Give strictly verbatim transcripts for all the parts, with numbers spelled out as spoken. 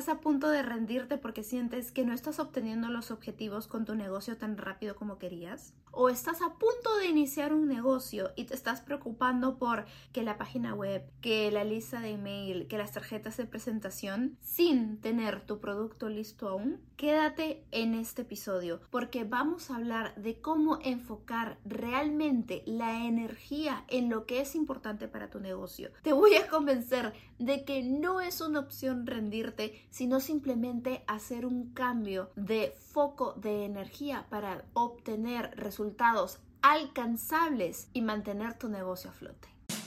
estás a punto de rendirte porque sientes que no estás obteniendo los objetivos con tu negocio tan rápido como querías? ¿O estás a punto de iniciar un negocio y te estás preocupando por que la página web, que la lista de email, que las tarjetas de presentación sin tener tu producto listo aún? Quédate en este episodio porque vamos a hablar de cómo enfocar realmente la energía en lo que es importante para tu negocio. Te voy a convencer de que no es una opción rendirte, sino simplemente hacer un cambio de foco de energía para obtener resultados resultados alcanzables y mantener tu negocio a flote.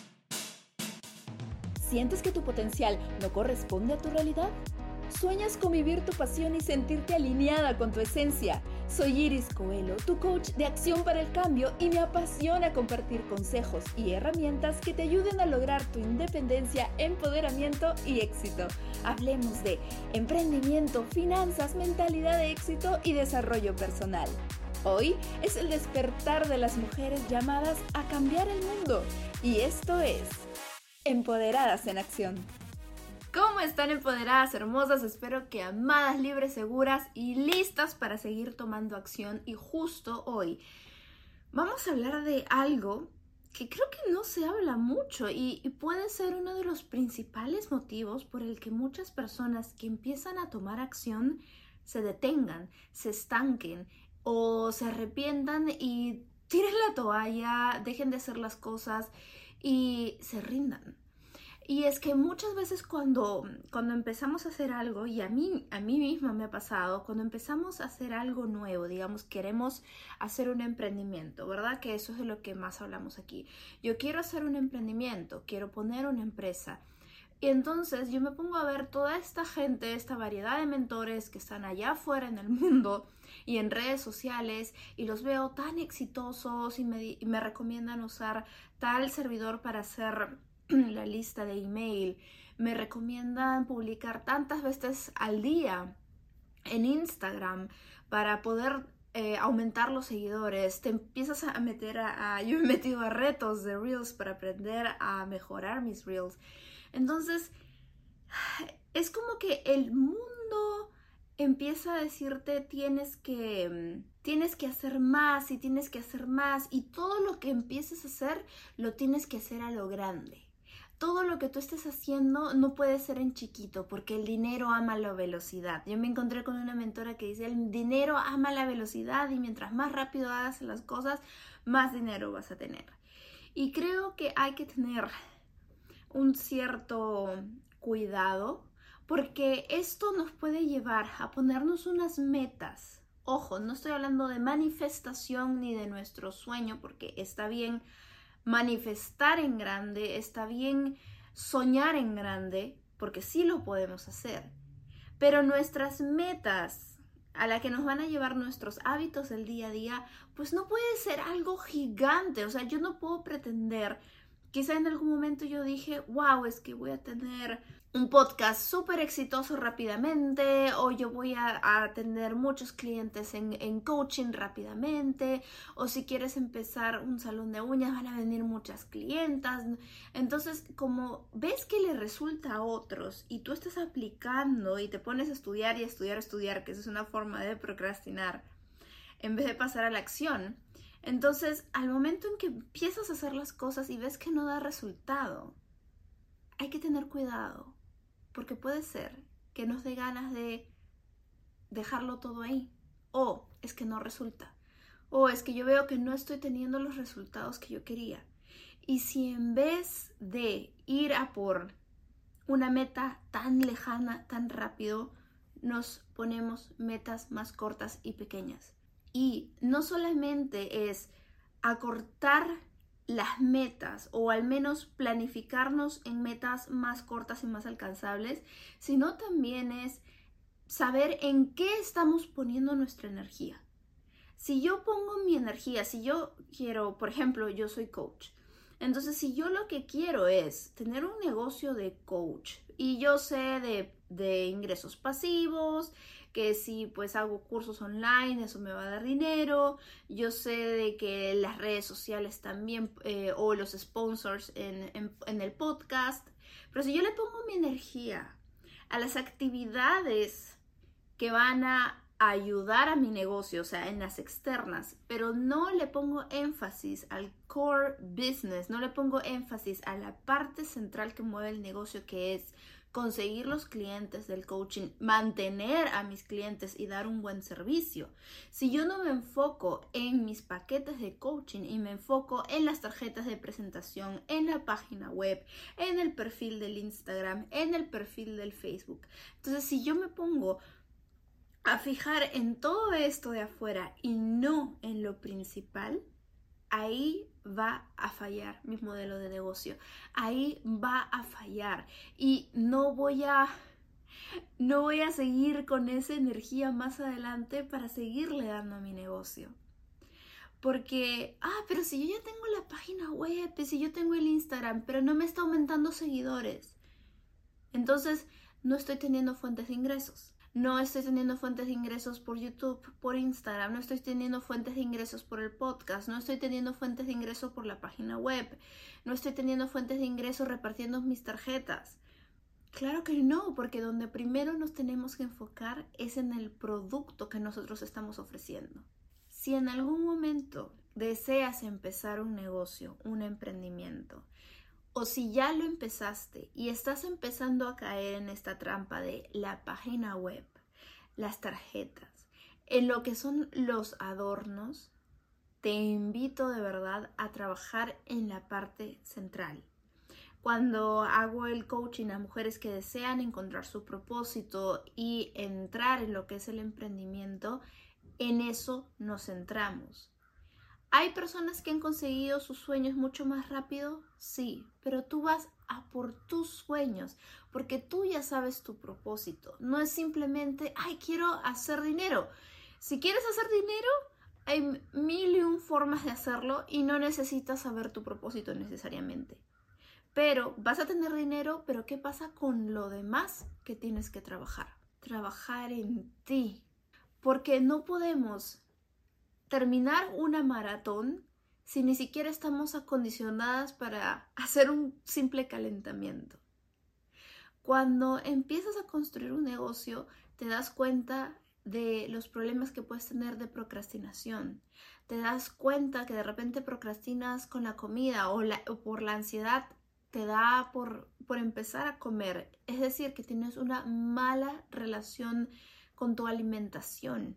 ¿Sientes que tu potencial no corresponde a tu realidad? ¿Sueñas con vivir tu pasión y sentirte alineada con tu esencia? Soy Iris Coelho, tu coach de acción para el cambio, y me apasiona compartir consejos y herramientas que te ayuden a lograr tu independencia, empoderamiento y éxito. Hablemos de emprendimiento, finanzas, mentalidad de éxito y desarrollo personal. Hoy es el despertar de las mujeres llamadas a cambiar el mundo, y esto es Empoderadas en Acción. ¿Cómo están, empoderadas hermosas? Espero que amadas, libres, seguras y listas para seguir tomando acción. Y justo hoy vamos a hablar de algo que creo que no se habla mucho y, y puede ser uno de los principales motivos por el que muchas personas que empiezan a tomar acción se detengan, se estanquen o se arrepientan y tiren la toalla, dejen de hacer las cosas y se rindan. Y es que muchas veces cuando, cuando empezamos a hacer algo, y a mí, a mí misma me ha pasado, cuando empezamos a hacer algo nuevo, digamos, queremos hacer un emprendimiento, ¿verdad? Que eso es de lo que más hablamos aquí. Yo quiero hacer un emprendimiento, quiero poner una empresa. Y entonces yo me pongo a ver toda esta gente, esta variedad de mentores que están allá afuera en el mundo y en redes sociales, y los veo tan exitosos y me, y me recomiendan usar tal servidor para hacer la lista de email, me recomiendan publicar tantas veces al día en Instagram para poder eh, aumentar los seguidores. Te empiezas a meter a, a... Yo me he metido a retos de Reels para aprender a mejorar mis Reels. Entonces, es como que el mundo empieza a decirte tienes que, tienes que hacer más y tienes que hacer más, y todo lo que empieces a hacer lo tienes que hacer a lo grande. Todo lo que tú estés haciendo no puede ser en chiquito, porque el dinero ama la velocidad. Yo me encontré con una mentora que dice, el dinero ama la velocidad y mientras más rápido hagas las cosas, más dinero vas a tener. Y creo que hay que tener un cierto cuidado, porque esto nos puede llevar a ponernos unas metas. Ojo, no estoy hablando de manifestación ni de nuestro sueño, porque está bien manifestar en grande, está bien soñar en grande, porque sí lo podemos hacer. Pero nuestras metas, a la que nos van a llevar nuestros hábitos del día a día, pues no puede ser algo gigante. O sea, yo no puedo pretender. Quizá en algún momento yo dije, wow, es que voy a tener un podcast súper exitoso rápidamente, o yo voy a, a tener muchos clientes en, en coaching rápidamente, o si quieres empezar un salón de uñas van a venir muchas clientas. Entonces, como ves que le resulta a otros y tú estás aplicando y te pones a estudiar y estudiar, estudiar, que esa es una forma de procrastinar, en vez de pasar a la acción, entonces, al momento en que empiezas a hacer las cosas y ves que no da resultado, hay que tener cuidado, porque puede ser que nos dé ganas de dejarlo todo ahí. O es que no resulta. O es que yo veo que no estoy teniendo los resultados que yo quería. Y si en vez de ir a por una meta tan lejana, tan rápido, nos ponemos metas más cortas y pequeñas. Y no solamente es acortar las metas, o al menos planificarnos en metas más cortas y más alcanzables, sino también es saber en qué estamos poniendo nuestra energía. Si yo pongo mi energía, si yo quiero, por ejemplo, yo soy coach, entonces si yo lo que quiero es tener un negocio de coach y yo sé de, de ingresos pasivos, que si pues hago cursos online, eso me va a dar dinero. Yo sé de que las redes sociales también, eh, o los sponsors en, en, en el podcast. Pero si yo le pongo mi energía a las actividades que van a ayudar a mi negocio, o sea, en las externas, pero no le pongo énfasis al core business, no le pongo énfasis a la parte central que mueve el negocio, que es conseguir los clientes del coaching, mantener a mis clientes y dar un buen servicio. Si yo no me enfoco en mis paquetes de coaching y me enfoco en las tarjetas de presentación, en la página web, en el perfil del Instagram, en el perfil del Facebook, entonces si yo me pongo a fijar en todo esto de afuera y no en lo principal, ahí va a fallar mi modelo de negocio, ahí va a fallar y no voy a, no voy a seguir con esa energía más adelante para seguirle dando a mi negocio. Porque, ah, pero si yo ya tengo la página web, si yo tengo el Instagram, pero no me está aumentando seguidores, entonces no estoy teniendo fuentes de ingresos. No estoy teniendo fuentes de ingresos por YouTube, por Instagram, no estoy teniendo fuentes de ingresos por el podcast, no estoy teniendo fuentes de ingresos por la página web, no estoy teniendo fuentes de ingresos repartiendo mis tarjetas. Claro que no, porque donde primero nos tenemos que enfocar es en el producto que nosotros estamos ofreciendo. Si en algún momento deseas empezar un negocio, un emprendimiento, o si ya lo empezaste y estás empezando a caer en esta trampa de la página web, las tarjetas, en lo que son los adornos, te invito de verdad a trabajar en la parte central. Cuando hago el coaching a mujeres que desean encontrar su propósito y entrar en lo que es el emprendimiento, en eso nos centramos. ¿Hay personas que han conseguido sus sueños mucho más rápido? Sí, pero tú vas a por tus sueños, porque tú ya sabes tu propósito. No es simplemente, ay, quiero hacer dinero. Si quieres hacer dinero, hay mil y un formas de hacerlo y no necesitas saber tu propósito necesariamente. Pero vas a tener dinero, pero ¿qué pasa con lo demás que tienes que trabajar? Trabajar en ti, porque no podemos terminar una maratón si ni siquiera estamos acondicionadas para hacer un simple calentamiento. Cuando empiezas a construir un negocio, te das cuenta de los problemas que puedes tener de procrastinación. Te das cuenta que de repente procrastinas con la comida o, la, o por la ansiedad te da por, por empezar a comer. Es decir, que tienes una mala relación con tu alimentación.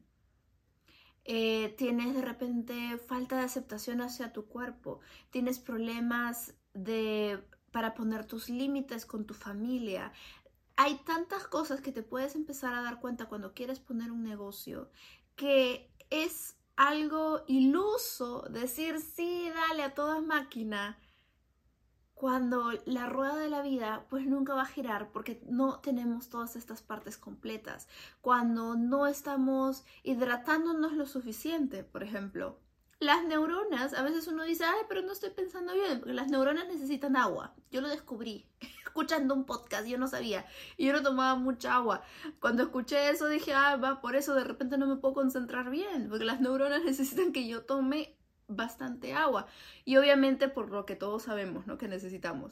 Eh, tienes de repente falta de aceptación hacia tu cuerpo, tienes problemas de, para poner tus límites con tu familia. Hay tantas cosas que te puedes empezar a dar cuenta cuando quieres poner un negocio que es algo iluso decir sí, dale a toda máquina, cuando la rueda de la vida pues nunca va a girar porque no tenemos todas estas partes completas, cuando no estamos hidratándonos lo suficiente, por ejemplo. Las neuronas, a veces uno dice, ay, pero no estoy pensando bien, porque las neuronas necesitan agua. Yo lo descubrí escuchando un podcast, yo no sabía, y yo no tomaba mucha agua. Cuando escuché eso dije, ah, va, por eso de repente no me puedo concentrar bien, porque las neuronas necesitan que yo tome bastante agua y obviamente por lo que todos sabemos, ¿no?, que necesitamos.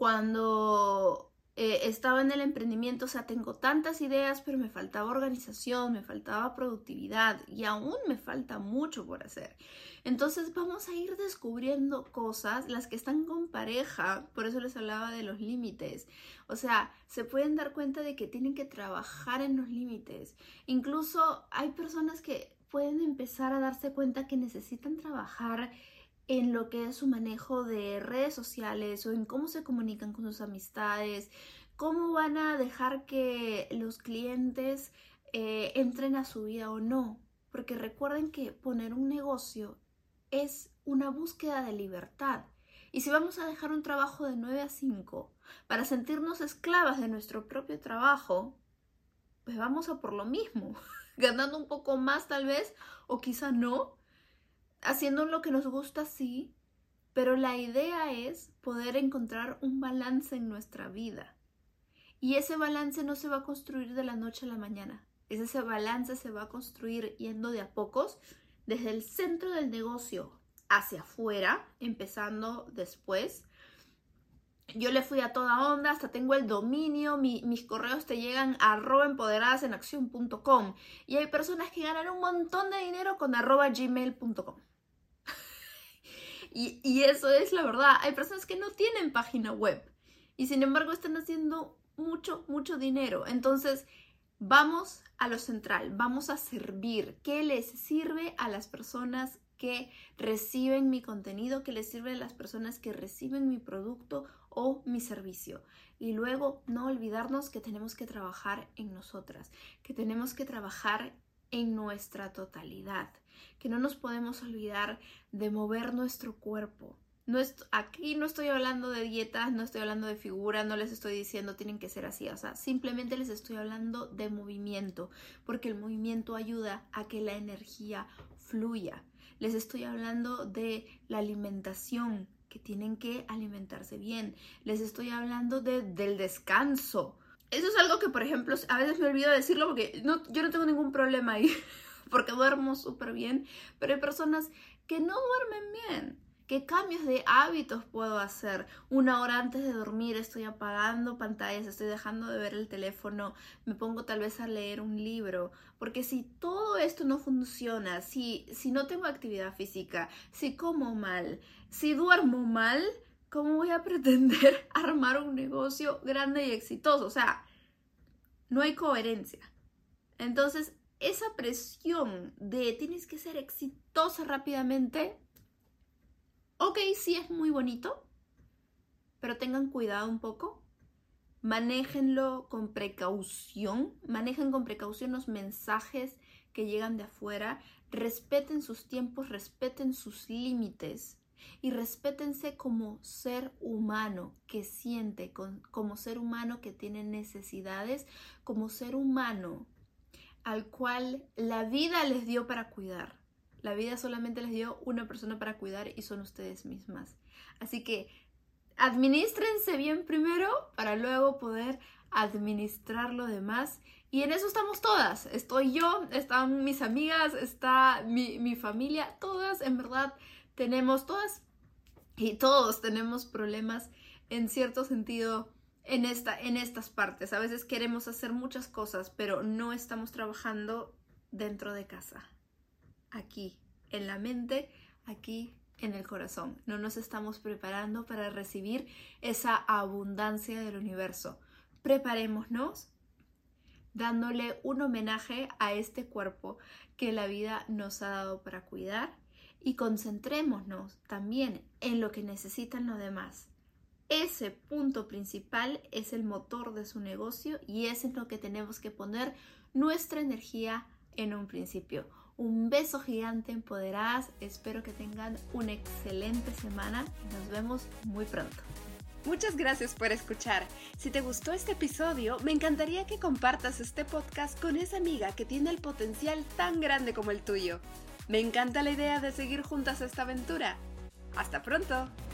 Cuando eh, estaba en el emprendimiento, o sea, tengo tantas ideas, pero me faltaba organización, me faltaba productividad y aún me falta mucho por hacer. Entonces vamos a ir descubriendo cosas, las que están con pareja, por eso les hablaba de los límites. O sea, se pueden dar cuenta de que tienen que trabajar en los límites. Incluso hay personas que pueden empezar a darse cuenta que necesitan trabajar en lo que es su manejo de redes sociales o en cómo se comunican con sus amistades, cómo van a dejar que los clientes eh, entren a su vida o no. Porque recuerden que poner un negocio es una búsqueda de libertad. Y si vamos a dejar un trabajo de nueve a cinco para sentirnos esclavas de nuestro propio trabajo, pues vamos a por lo mismo. Ganando un poco más tal vez, o quizá no, haciendo lo que nos gusta sí, pero la idea es poder encontrar un balance en nuestra vida. Y ese balance no se va a construir de la noche a la mañana. Ese balance se va a construir yendo de a pocos, desde el centro del negocio hacia afuera, empezando después, yo le fui a toda onda, hasta tengo el dominio, mi, mis correos te llegan a arroba empoderadas en acción punto com y hay personas que ganan un montón de dinero con arroba gmail punto com. y, y eso es la verdad, hay personas que no tienen página web y sin embargo están haciendo mucho, mucho dinero. Entonces, vamos a lo central, vamos a servir. ¿Qué les sirve a las personas que reciben mi contenido? ¿Qué les sirve a las personas que reciben mi producto o mi servicio? Y luego no olvidarnos que tenemos que trabajar en nosotras, que tenemos que trabajar en nuestra totalidad, que no nos podemos olvidar de mover nuestro cuerpo. No est- aquí no estoy hablando de dietas, no estoy hablando de figura, no les estoy diciendo tienen que ser así, o sea, simplemente les estoy hablando de movimiento, porque el movimiento ayuda a que la energía fluya. Les estoy hablando de la alimentación, que tienen que alimentarse bien. Les estoy hablando de, del descanso. Eso es algo que, por ejemplo, a veces me olvido decirlo porque no, yo no tengo ningún problema ahí, porque duermo súper bien, pero hay personas que no duermen bien. ¿Qué cambios de hábitos puedo hacer? Una hora antes de dormir estoy apagando pantallas, estoy dejando de ver el teléfono, me pongo tal vez a leer un libro. Porque si todo esto no funciona, si, si no tengo actividad física, si como mal, si duermo mal, ¿cómo voy a pretender armar un negocio grande y exitoso? O sea, no hay coherencia. Entonces, esa presión de tienes que ser exitosa rápidamente, ok, sí es muy bonito, pero tengan cuidado un poco. Manéjenlo con precaución. Manejen con precaución los mensajes que llegan de afuera. Respeten sus tiempos, respeten sus límites. Y respétense como ser humano que siente, como ser humano que tiene necesidades, como ser humano al cual la vida les dio para cuidar. La vida solamente les dio una persona para cuidar y son ustedes mismas. Así que administrénse bien primero para luego poder administrar lo demás. Y en eso estamos todas. Estoy yo, están mis amigas, está mi, mi familia. Todas, en verdad, tenemos, todas y todos tenemos problemas en cierto sentido en, esta, en estas partes. A veces queremos hacer muchas cosas, pero no estamos trabajando dentro de casa. Aquí, en la mente, aquí en el corazón. No nos estamos preparando para recibir esa abundancia del universo. Preparémonos dándole un homenaje a este cuerpo que la vida nos ha dado para cuidar y concentrémonos también en lo que necesitan los demás. Ese punto principal es el motor de su negocio y es en lo que tenemos que poner nuestra energía en un principio. Un beso gigante, empoderadas. Espero que tengan una excelente semana. Nos vemos muy pronto. Muchas gracias por escuchar. Si te gustó este episodio, me encantaría que compartas este podcast con esa amiga que tiene el potencial tan grande como el tuyo. Me encanta la idea de seguir juntas esta aventura. ¡Hasta pronto!